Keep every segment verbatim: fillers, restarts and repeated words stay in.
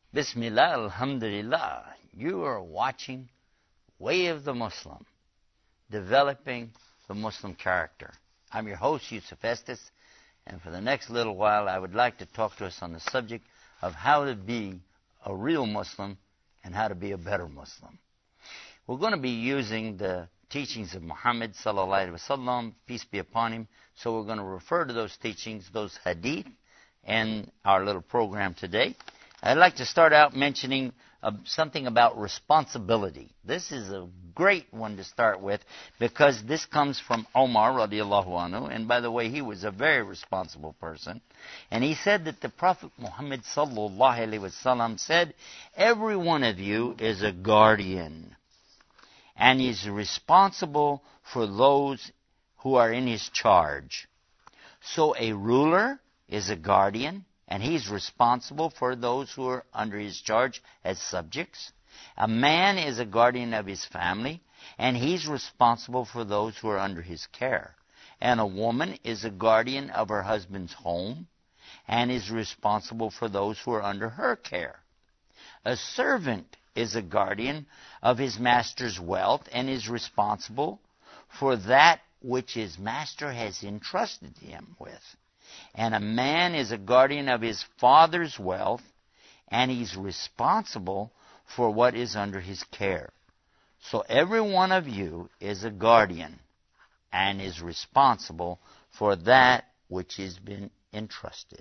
Bismillah, alhamdulillah. You are watching Way of the Muslim, developing the Muslim character. I'm your host, Yusuf Estes, and for the next little while I would like to talk to us on the subject of how to be a real Muslim and how to be a better Muslim. We're going to be using the teachings of Muhammad sallallahu alaihi wasallam, peace be upon him, so we're going to refer to those teachings, those hadith, in our little program today. I'd like to start out mentioning uh, something about responsibility. This is a great one to start with because this comes from Omar radiallahu anhu, and by the way, he was a very responsible person. And he said that the Prophet Muhammad sallallahu alaihi wasallam said, every one of you is a guardian, and he's responsible for those who are in his charge. So a ruler is a guardian, and he's responsible for those who are under his charge as subjects. A man is a guardian of his family, and he's responsible for those who are under his care. And a woman is a guardian of her husband's home, and is responsible for those who are under her care. A servant is a guardian of his master's wealth, and is responsible for that which his master has entrusted him with. And a man is a guardian of his father's wealth, and he's responsible for what is under his care. So every one of you is a guardian and is responsible for that which has been entrusted.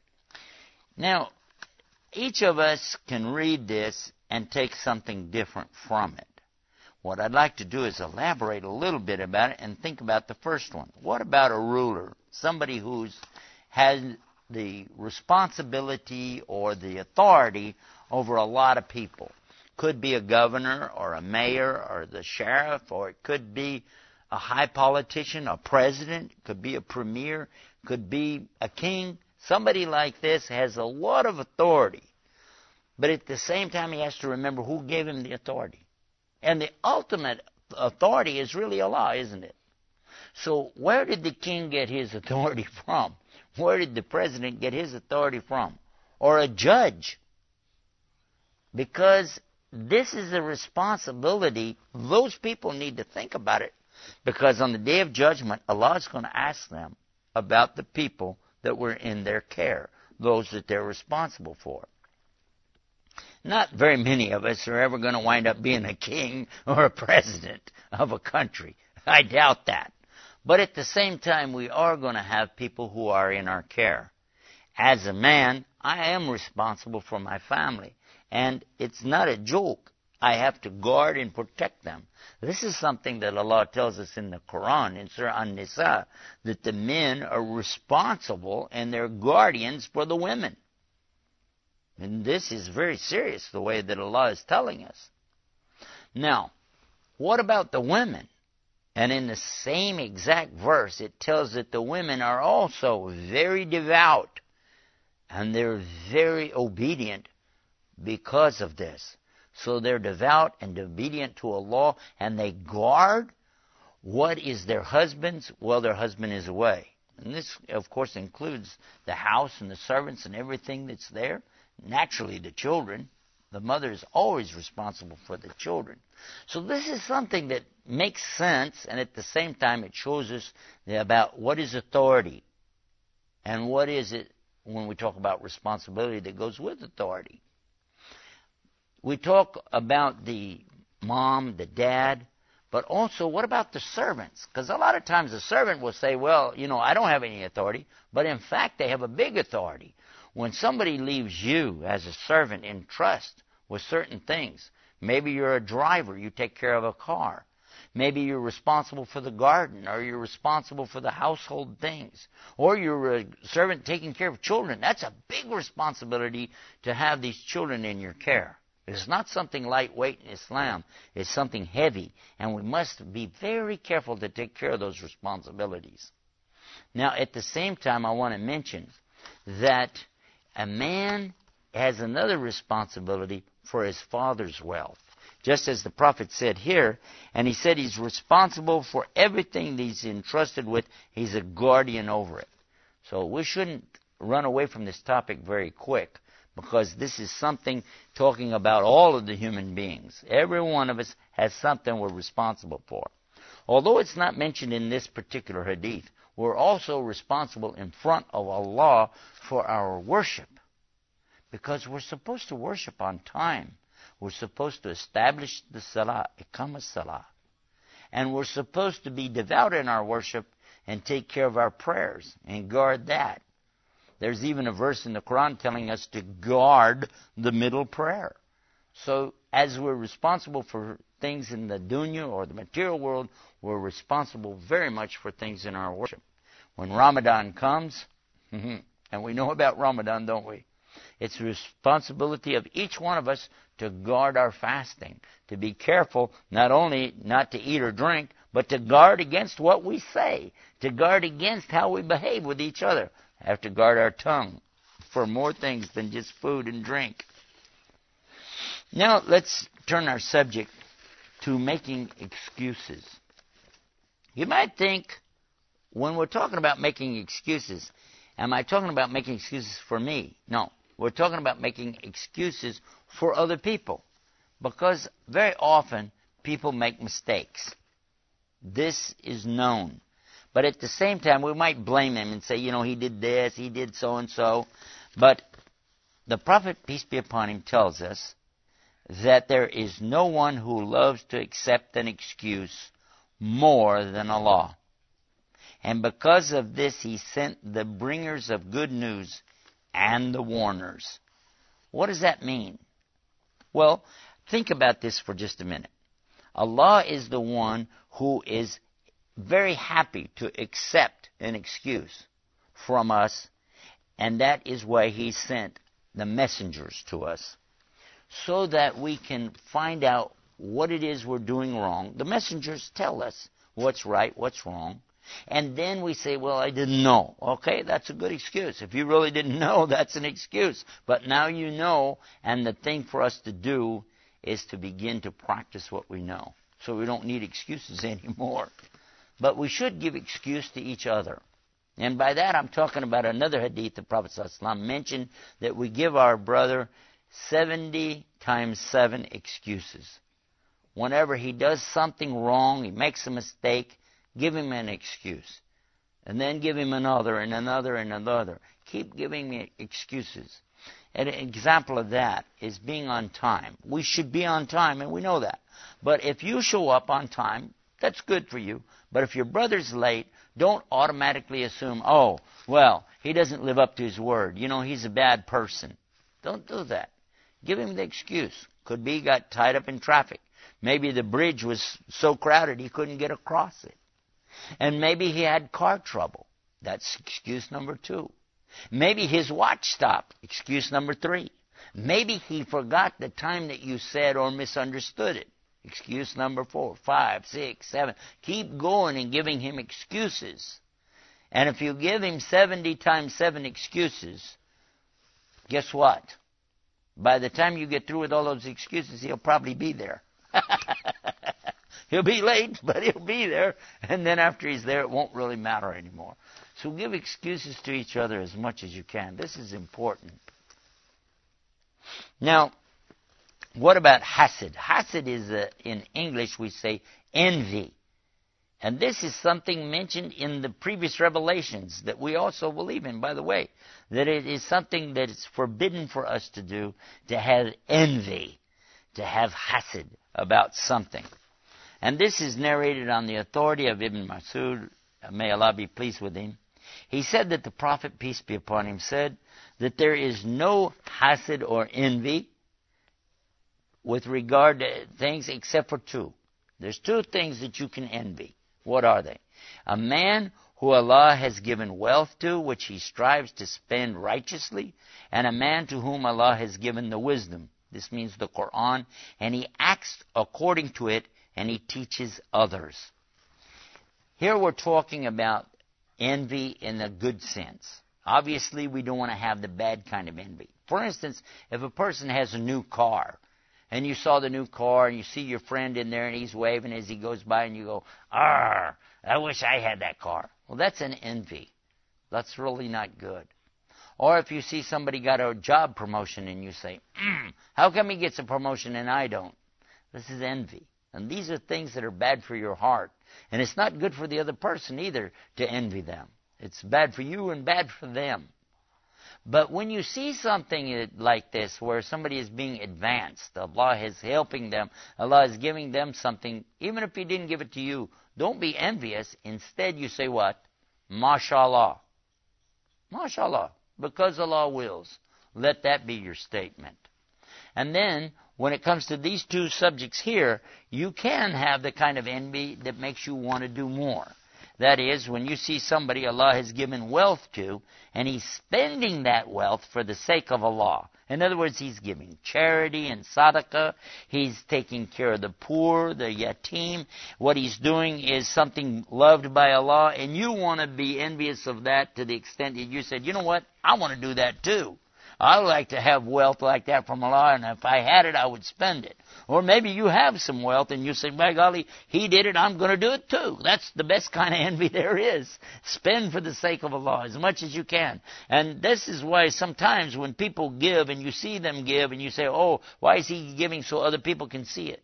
Now, each of us can read this and take something different from it. What I'd like to do is elaborate a little bit about it and think about the first one. What about a ruler? Somebody who's has the responsibility or the authority over a lot of people. Could be a governor or a mayor or the sheriff, or it could be a high politician, a president, could be a premier, could be a king. Somebody like this has a lot of authority. But at the same time, he has to remember who gave him the authority. And the ultimate authority is really Allah, isn't it? So where did the king get his authority from? Where did the president get his authority from? Or a judge? Because this is a responsibility. Those people need to think about it. Because on the day of judgment, Allah is going to ask them about the people that were in their care, those that they're responsible for. Not very many of us are ever going to wind up being a king or a president of a country. I doubt that. But at the same time, we are going to have people who are in our care. As a man, I am responsible for my family. And it's not a joke. I have to guard and protect them. This is something that Allah tells us in the Quran, in Surah An-Nisa, that the men are responsible and they're guardians for the women. And this is very serious, the way that Allah is telling us. Now, what about the women? And in the same exact verse, it tells that the women are also very devout, and they're very obedient because of this. So they're devout and obedient to Allah, and they guard what is their husband's while their husband is away. And this, of course, includes the house and the servants and everything that's there. Naturally, the children. The mother is always responsible for the children. So this is something that makes sense, and at the same time it shows us about what is authority and what is it when we talk about responsibility that goes with authority. We talk about the mom, the dad, but also what about the servants? Because a lot of times the servant will say, well, you know, I don't have any authority, but in fact they have a big authority. When somebody leaves you as a servant in trust with certain things, maybe you're a driver, you take care of a car. Maybe you're responsible for the garden, or you're responsible for the household things. Or you're a servant taking care of children. That's a big responsibility to have these children in your care. It's not something lightweight in Islam. It's something heavy, and we must be very careful to take care of those responsibilities. Now, at the same time, I want to mention that a man has another responsibility for his father's wealth. Just as the Prophet said here, and he said he's responsible for everything that he's entrusted with. He's a guardian over it. So we shouldn't run away from this topic very quick, because this is something talking about all of the human beings. Every one of us has something we're responsible for. Although it's not mentioned in this particular hadith, we're also responsible in front of Allah for our worship, because we're supposed to worship on time. We're supposed to establish the salah, iqamah salah. And we're supposed to be devout in our worship and take care of our prayers and guard that. There's even a verse in the Quran telling us to guard the middle prayer. So as we're responsible for things in the dunya or the material world, we're responsible very much for things in our worship. When Ramadan comes, and we know about Ramadan, don't we? It's the responsibility of each one of us to guard our fasting, to be careful not only not to eat or drink, but to guard against what we say, to guard against how we behave with each other. Have to guard our tongue for more things than just food and drink. Now let's turn our subject to making excuses. You might think, when we're talking about making excuses, am I talking about making excuses for me? No. We're talking about making excuses for other people, because very often people make mistakes. This is known. But at the same time, we might blame him and say, you know, he did this, he did so-and-so. But the Prophet, peace be upon him, tells us that there is no one who loves to accept an excuse more than Allah. And because of this, he sent the bringers of good news and the warners. What does that mean? Well, think about this for just a minute. Allah is the one who is very happy to accept an excuse from us, and that is why he sent the messengers to us, so that we can find out what it is we're doing wrong. The messengers tell us what's right, what's wrong, and then we say, well, I didn't know. Okay, that's a good excuse. If you really didn't know, that's an excuse. But now you know, and the thing for us to do is to begin to practice what we know, so we don't need excuses anymore. But we should give excuse to each other. And by that I'm talking about another hadith the Prophet ﷺ mentioned, that we give our brother seventy times seven excuses. Whenever he does something wrong, he makes a mistake, give him an excuse. And then give him another and another and another. Keep giving me excuses. And an example of that is being on time. We should be on time, and we know that. But if you show up on time, that's good for you. But if your brother's late, don't automatically assume, oh, well, he doesn't live up to his word. You know, he's a bad person. Don't do that. Give him the excuse. Could be he got tied up in traffic. Maybe the bridge was so crowded he couldn't get across it. And maybe he had car trouble. That's excuse number two. Maybe his watch stopped. Excuse number three. Maybe he forgot the time that you said or misunderstood it. Excuse number four, five, six, seven. Keep going and giving him excuses. And if you give him seventy times seven excuses, guess what? By the time you get through with all those excuses, he'll probably be there. He'll be late, but he'll be there. And then after he's there, it won't really matter anymore. So give excuses to each other as much as you can. This is important. Now, what about hasad? Hasad is, a, in English, we say envy. And this is something mentioned in the previous revelations that we also believe in, by the way. That it is something that is forbidden for us to do, to have envy, to have hasad about something. And this is narrated on the authority of Ibn Mas'ud, may Allah be pleased with him. He said that the Prophet, peace be upon him, said that there is no hasad or envy with regard to things except for two. There's two things that you can envy. What are they? A man who Allah has given wealth to, which he strives to spend righteously, and a man to whom Allah has given the wisdom. This means the Quran, and he acts according to it, and he teaches others. Here we're talking about envy in a good sense. Obviously, we don't want to have the bad kind of envy. For instance, if a person has a new car, and you saw the new car, and you see your friend in there, and he's waving as he goes by, and you go, "Arr, I wish I had that car." Well, that's an envy. That's really not good. Or if you see somebody got a job promotion and you say, mm, how come he gets a promotion and I don't? This is envy. And these are things that are bad for your heart. And it's not good for the other person either to envy them. It's bad for you and bad for them. But when you see something like this, where somebody is being advanced, Allah is helping them, Allah is giving them something, even if He didn't give it to you, don't be envious. Instead, you say what? MashaAllah. MashaAllah. Because Allah wills. Let that be your statement. And then, when it comes to these two subjects here, you can have the kind of envy that makes you want to do more. That is, when you see somebody Allah has given wealth to, and he's spending that wealth for the sake of Allah. In other words, he's giving charity and sadaqah. He's taking care of the poor, the yatim. What he's doing is something loved by Allah, and you want to be envious of that to the extent that you said, you know what, I want to do that too. I like to have wealth like that from Allah, and if I had it, I would spend it. Or maybe you have some wealth, and you say, by golly, he did it, I'm going to do it too. That's the best kind of envy there is. Spend for the sake of Allah as much as you can. And this is why sometimes when people give, and you see them give, and you say, oh, why is he giving so other people can see it?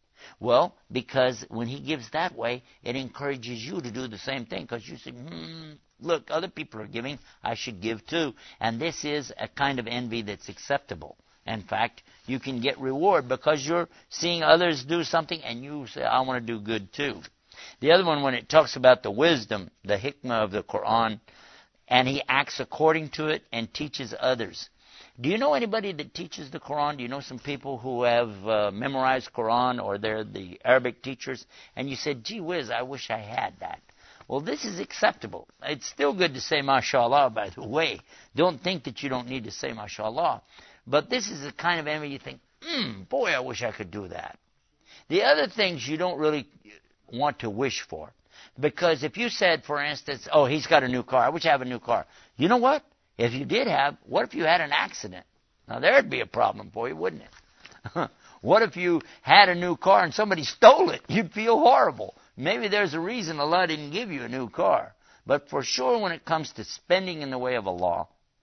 Well, because when he gives that way, it encourages you to do the same thing, because you say, hmm, look, other people are giving, I should give too. And this is a kind of envy that's acceptable. In fact, you can get reward because you're seeing others do something and you say, I want to do good too. The other one, when it talks about the wisdom, the hikmah of the Quran, and he acts according to it and teaches others. Do you know anybody that teaches the Quran? Do you know some people who have uh, memorized Quran, or they're the Arabic teachers? And you said, gee whiz, I wish I had that. Well, this is acceptable. It's still good to say mashallah, by the way. Don't think that you don't need to say mashallah. But this is the kind of envy you think, hmm, boy, I wish I could do that. The other things you don't really want to wish for. Because if you said, for instance, oh, he's got a new car, I wish I have a new car. You know what? If you did have, what if you had an accident? Now, there'd be a problem for you, wouldn't it? What if you had a new car and somebody stole it? You'd feel horrible. Maybe there's a reason Allah didn't give you a new car. But for sure, when it comes to spending in the way of Allah,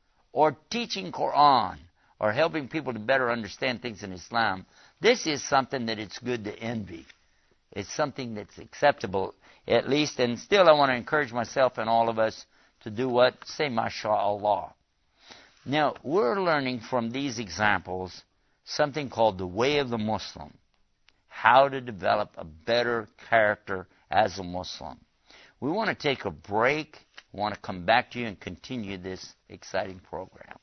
or teaching Quran, or helping people to better understand things in Islam, this is something that it's good to envy. It's something that's acceptable, at least. And still, I want to encourage myself and all of us to do what? Say MashaAllah. Now, we're learning from these examples something called the way of the Muslim. How to develop a better character as a Muslim. We want to take a break. We want to come back to you and continue this exciting program.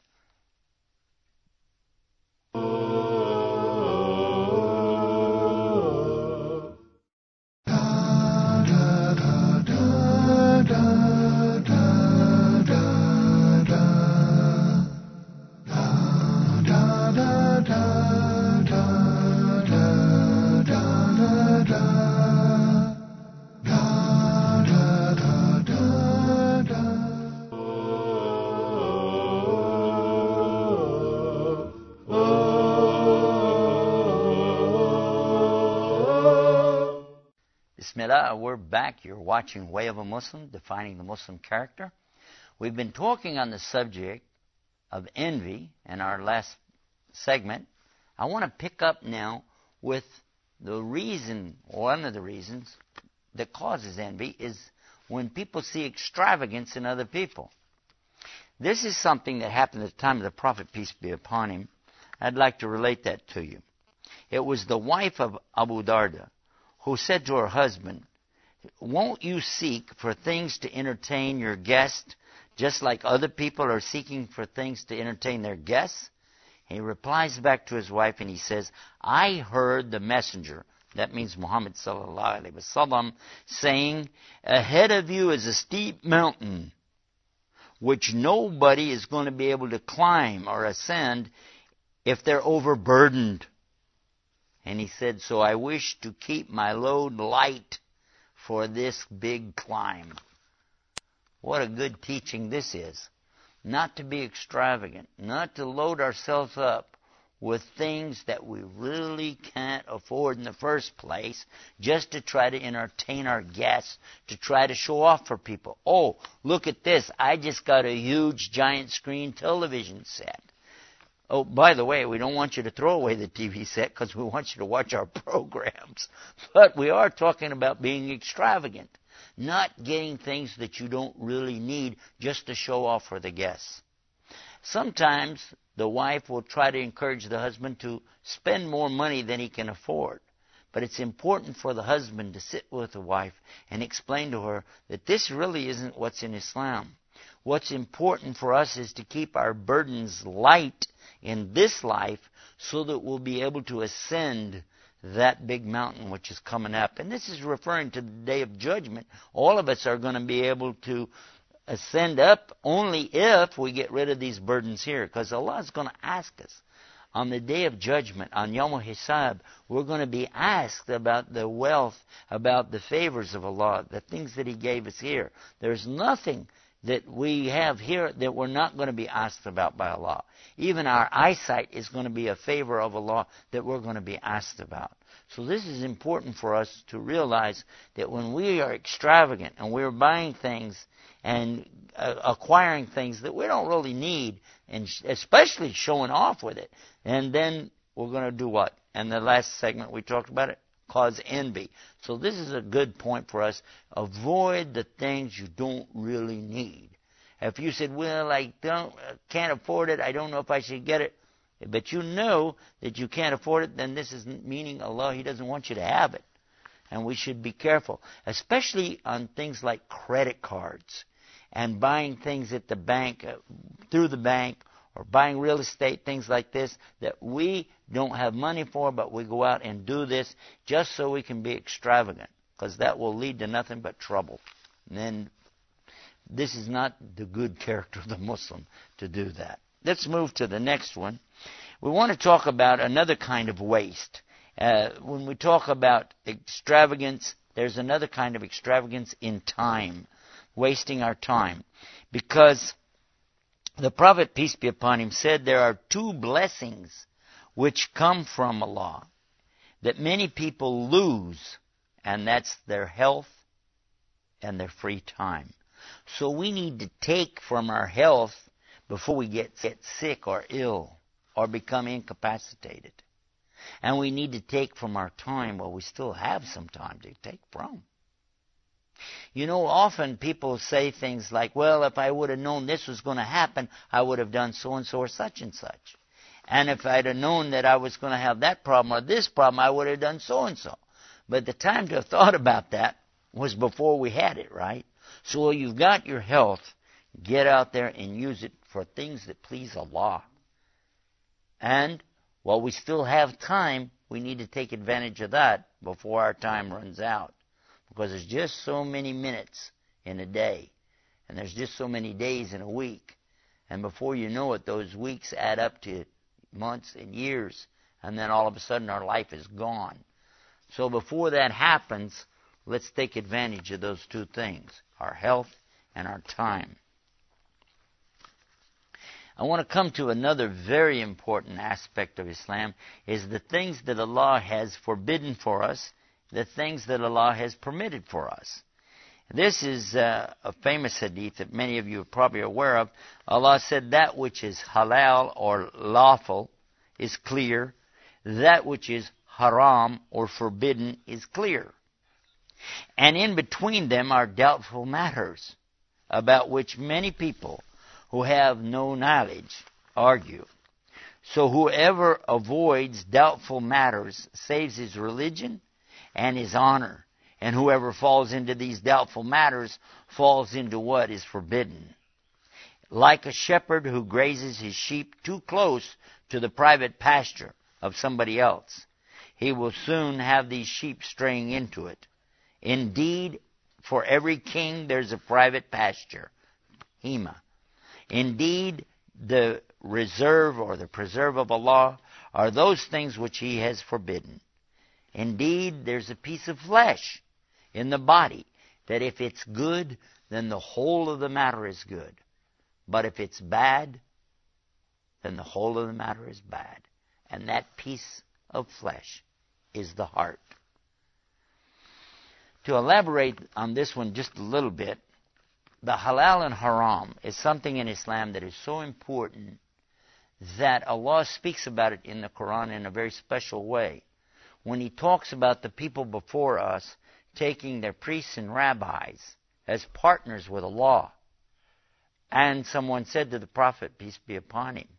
Bismillah, we're back. You're watching Way of a Muslim, Defining the Muslim Character. We've been talking on the subject of envy in our last segment. I want to pick up now with the reason, one of the reasons that causes envy is when people see extravagance in other people. This is something that happened at the time of the Prophet, peace be upon him. I'd like to relate that to you. It was the wife of Abu Darda who said to her husband, won't you seek for things to entertain your guest just like other people are seeking for things to entertain their guests? He replies back to his wife and he says, I heard the messenger, that means Muhammad sallallahu alaihi wasallam, saying, ahead of you is a steep mountain which nobody is going to be able to climb or ascend if they're overburdened. And he said, so I wish to keep my load light for this big climb. What a good teaching this is. Not to be extravagant, not to load ourselves up with things that we really can't afford in the first place, just to try to entertain our guests, to try to show off for people. Oh, look at this. I just got a huge giant screen television set. Oh, by the way, we don't want you to throw away the T V set because we want you to watch our programs. But we are talking about being extravagant, not getting things that you don't really need just to show off for the guests. Sometimes the wife will try to encourage the husband to spend more money than he can afford. But it's important for the husband to sit with the wife and explain to her that this really isn't what's in Islam. What's important for us is to keep our burdens light in this life so that we'll be able to ascend that big mountain which is coming up. And this is referring to the day of judgment. All of us are going to be able to ascend up only if we get rid of these burdens here, because Allah is going to ask us on the day of judgment, on Yawm al-Hisab. We're going to be asked about the wealth, about the favors of Allah, the things that He gave us here. There's nothing that we have here that we're not going to be asked about by Allah. Even our eyesight is going to be a favor of Allah that we're going to be asked about. So this is important for us to realize that when we are extravagant and we're buying things and uh, acquiring things that we don't really need, and sh- especially showing off with it, and then we're going to do what? And the last segment we talked about it, cause envy. So this is a good point for us. Avoid the things you don't really need. If you said, well, I don't, can't afford it, I don't know if I should get it, but you know that you can't afford it, then this is meaning Allah, He doesn't want you to have it. And we should be careful, especially on things like credit cards and buying things at the bank, uh, through the bank, or buying real estate, things like this, that we don't have money for, but we go out and do this just so we can be extravagant, because that will lead to nothing but trouble. And then this is not the good character of the Muslim to do that. Let's move to the next one. We want to talk about another kind of waste. Uh, when we talk about extravagance, there's another kind of extravagance in time, wasting our time. Because the Prophet, peace be upon him, said there are two blessings which come from Allah that many people lose, and that's their health and their free time. So we need to take from our health before we get, get sick or ill or become incapacitated. And we need to take from our time while we still have some time to take from. You know, often people say things like, well, if I would have known this was going to happen, I would have done so-and-so or such and such. And if I'd have known that I was going to have that problem or this problem, I would have done so-and-so. But the time to have thought about that was before we had it, right? So while you've got your health, get out there and use it for things that please Allah. And while we still have time, we need to take advantage of that before our time runs out. Because there's just so many minutes in a day. And there's just so many days in a week. And before you know it, those weeks add up to months and years. And then all of a sudden our life is gone. So before that happens, let's take advantage of those two things, our health and our time. I want to come to another very important aspect of Islam, is the things that Allah has forbidden for us, the things that Allah has permitted for us. This is uh, a famous hadith that many of you are probably aware of. Allah said that which is halal or lawful is clear. That which is haram or forbidden is clear. And in between them are doubtful matters, about which many people who have no knowledge argue. So whoever avoids doubtful matters saves his religion and his honor. And whoever falls into these doubtful matters falls into what is forbidden. Like a shepherd who grazes his sheep too close to the private pasture of somebody else, he will soon have these sheep straying into it. Indeed, for every king there's a private pasture, Hema. Indeed, the reserve or the preserve of Allah are those things which He has forbidden. Indeed, there's a piece of flesh in the body that if it's good, then the whole of the matter is good. But if it's bad, then the whole of the matter is bad. And that piece of flesh is the heart. To elaborate on this one just a little bit, the halal and haram is something in Islam that is so important that Allah speaks about it in the Quran in a very special way. When He talks about the people before us taking their priests and rabbis as partners with Allah. And someone said to the Prophet, peace be upon him,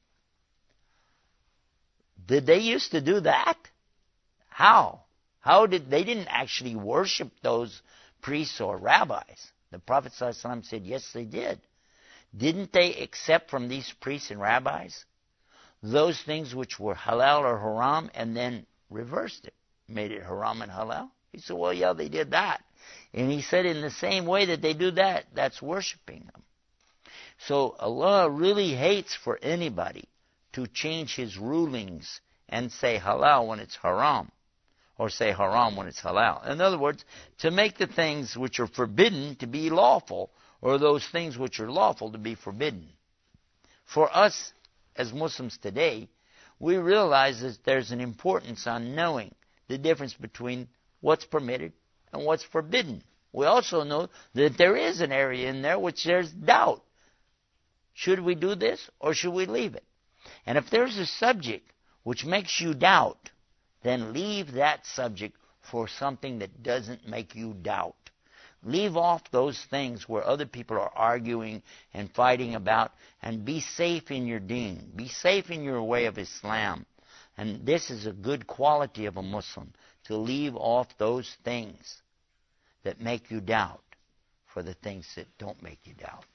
did they used to do that? How? How did they didn't actually worship those priests or rabbis? The Prophet ﷺ said, yes, they did. Didn't they accept from these priests and rabbis those things which were halal or haram and then reversed it, made it haram and halal? He said, well, yeah, they did that. And he said, in the same way that they do that, that's worshiping them. So Allah really hates for anybody to change His rulings and say halal when it's haram, or say haram when it's halal. In other words, to make the things which are forbidden to be lawful, or those things which are lawful to be forbidden. For us, as Muslims today, we realize that there's an importance on knowing the difference between what's permitted and what's forbidden. We also know that there is an area in there which there's doubt. Should we do this or should we leave it? And if there's a subject which makes you doubt, then leave that subject for something that doesn't make you doubt. Leave off those things where other people are arguing and fighting about, and be safe in your deen. Be safe in your way of Islam. And this is a good quality of a Muslim, to leave off those things that make you doubt for the things that don't make you doubt.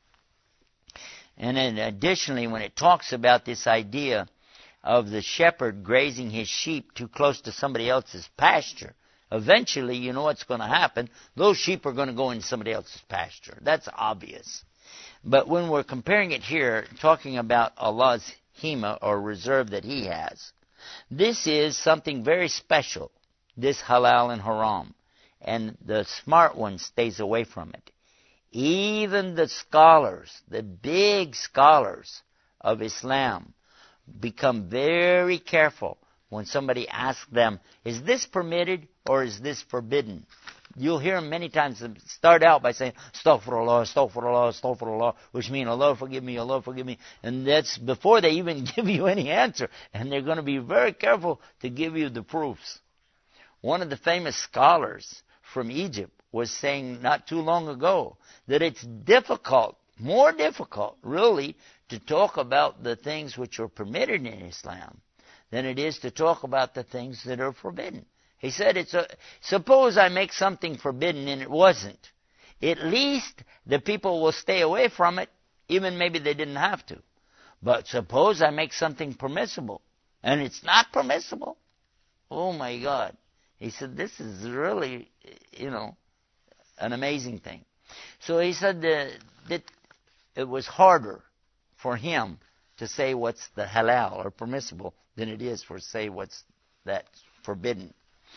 And then additionally, when it talks about this idea of the shepherd grazing his sheep too close to somebody else's pasture, eventually, you know what's going to happen. Those sheep are going to go into somebody else's pasture. That's obvious. But when we're comparing it here, talking about Allah's hima, or reserve that He has, this is something very special, this halal and haram. And the smart one stays away from it. Even the scholars, the big scholars of Islam, become very careful when somebody asks them, is this permitted or is this forbidden? You'll hear them many times start out by saying, Astaghfirullah, Astaghfirullah, Astaghfirullah, which means, Allah forgive me, Allah forgive me. And that's before they even give you any answer. And they're going to be very careful to give you the proofs. One of the famous scholars from Egypt was saying not too long ago that it's difficult, more difficult, really, to talk about the things which are permitted in Islam than it is to talk about the things that are forbidden. He said, "It's a, suppose I make something forbidden and it wasn't. At least the people will stay away from it, even maybe they didn't have to. But suppose I make something permissible and it's not permissible. Oh my God." He said, this is really, you know, an amazing thing. So he said that, that it was harder for him to say what's the halal or permissible than it is for say what's that's forbidden.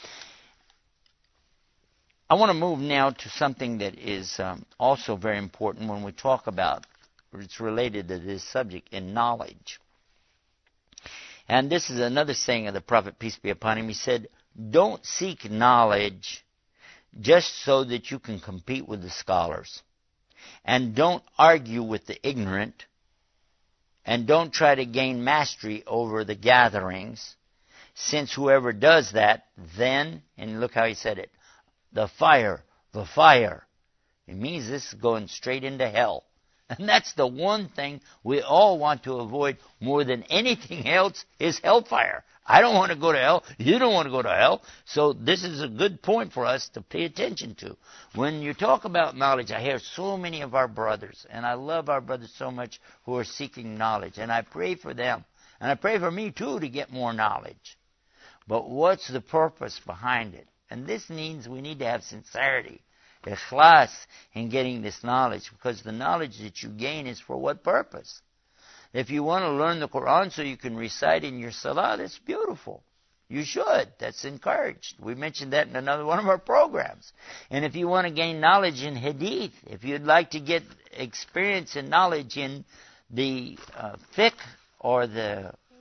I want to move now to something that is um, also very important when we talk about, it's related to this subject, in knowledge. And this is another saying of the Prophet, peace be upon him. He said, don't seek knowledge just so that you can compete with the scholars. And don't argue with the ignorant. And don't try to gain mastery over the gatherings. Since whoever does that, then, and look how he said it, the fire, the fire. It means this is going straight into hell. And that's the one thing we all want to avoid more than anything else is hellfire. I don't want to go to hell. You don't want to go to hell. So this is a good point for us to pay attention to. When you talk about knowledge, I hear so many of our brothers, and I love our brothers so much, who are seeking knowledge. And I pray for them. And I pray for me too to get more knowledge. But what's the purpose behind it? And this means we need to have sincerity, ikhlas, in getting this knowledge. Because the knowledge that you gain is for what purpose? If you want to learn the Quran so you can recite in your salah, that's beautiful. You should. That's encouraged. We mentioned that in another one of our programs. And if you want to gain knowledge in hadith, if you'd like to get experience and knowledge in the uh, fiqh or the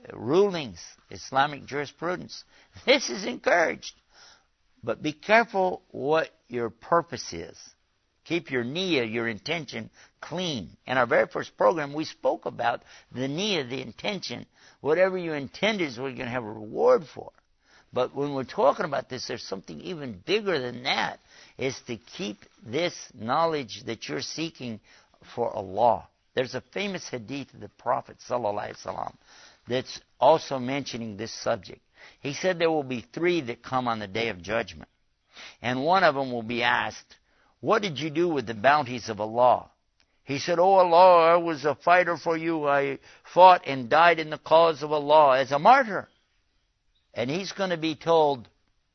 rulings, Islamic jurisprudence. This is encouraged. But be careful what your purpose is. Keep your niyyah, your intention, clean. In our very first program, we spoke about the niyyah, the intention. Whatever you intend is what you're going to have a reward for. But when we're talking about this, there's something even bigger than that, is to keep this knowledge that you're seeking for Allah. There's a famous hadith of the Prophet ﷺ that's also mentioning this subject. He said there will be three that come on the Day of Judgment. And one of them will be asked, what did you do with the bounties of Allah? He said, oh Allah, I was a fighter for you. I fought and died in the cause of Allah as a martyr. And he's going to be told,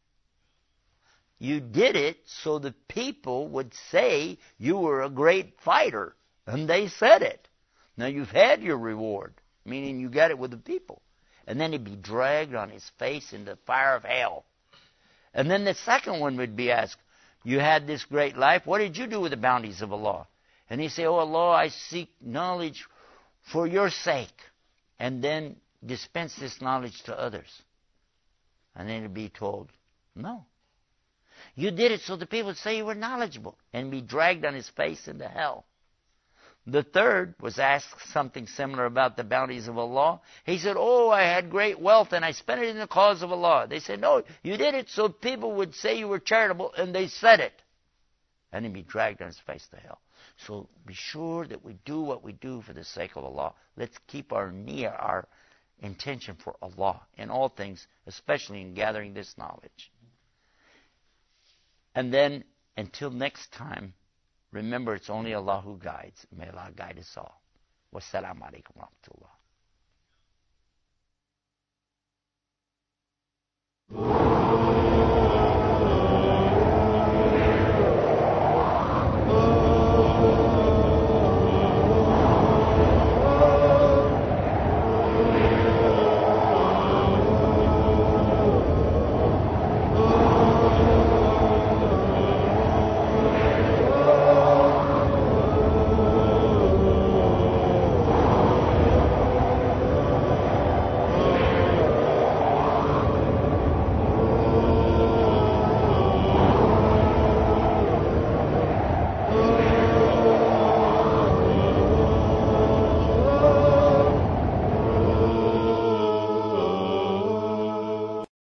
you did it so the people would say you were a great fighter. And they said it. Now you've had your reward, meaning you got it with the people. And then he'd be dragged on his face into the fire of hell. And then the second one would be asked, you had this great life. What did you do with the bounties of Allah? And he say, oh Allah, I seek knowledge for your sake. And then dispense this knowledge to others. And then he'd be told, no. You did it so the people would say you were knowledgeable. And be dragged on his face into hell. The third was asked something similar about the bounties of Allah. He said, oh, I had great wealth and I spent it in the cause of Allah. They said, no, you did it so people would say you were charitable, and they said it. And he'd be dragged on his face to hell. So be sure that we do what we do for the sake of Allah. Let's keep our niyyah, our intention for Allah in all things, especially in gathering this knowledge. And then, until next time, remember, it's only Allah who guides. May Allah guide us all. Wassalamu alaikum wa rahmatullah.